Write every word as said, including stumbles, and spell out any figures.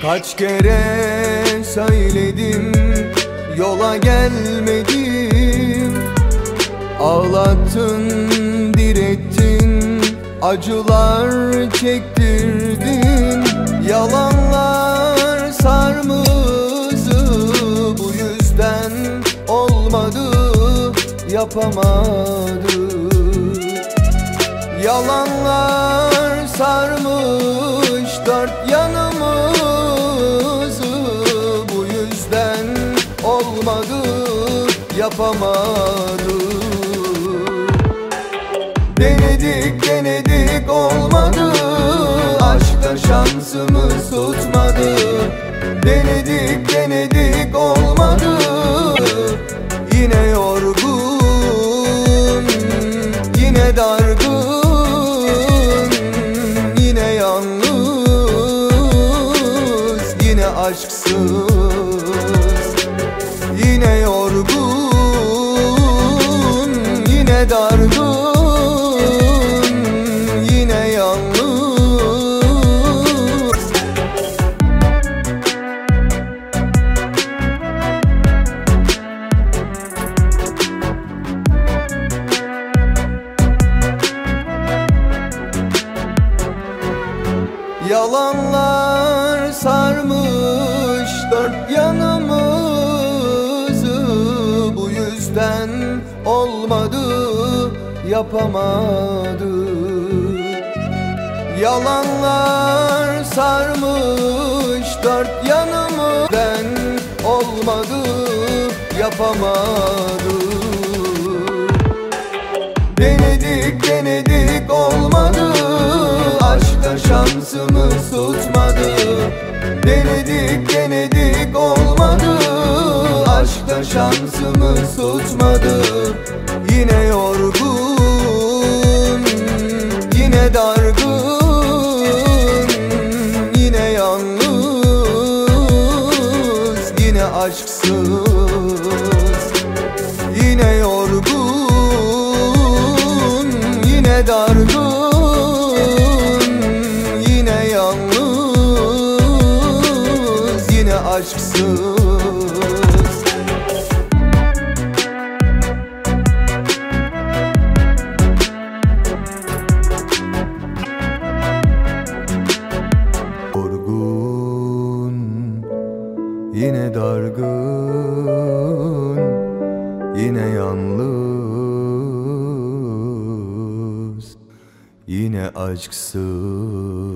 Kaç kere söyledim, yola gelmedim. Ağlattın, direttin, acılar çektirdin. Yalanlar sarmızı, bu yüzden olmadı, yapamadı. Yalanlar sarmış dört yanımızı, bu yüzden olmadı, yapamadı. Denedik denedik olmadı, aşkta şansımız tutmadı. Denedik denedik olmadı, yine yorgun, yine dargın, yine yalnız, yine aşksız. Yine yorgun, yine dargın, yine yalnız. Yalanlar sarmış dört yanımızı, bu yüzden olmadı, yapamadı. Yalanlar sarmış dört yanımızdan olmadı, yapamadı. Denedik denedik olmadı, aşkta şansımız tutmadı. Denedik denedik olmadı, aşkta şansımız tutmadı. Yine yorgun, yine dargın, yine yalnız, yine aşksız. Yine yorgun, yine dargın, yine yalnız, yine aşksız. Yorgun, yine dargın, yine yalnız, yine aşksız.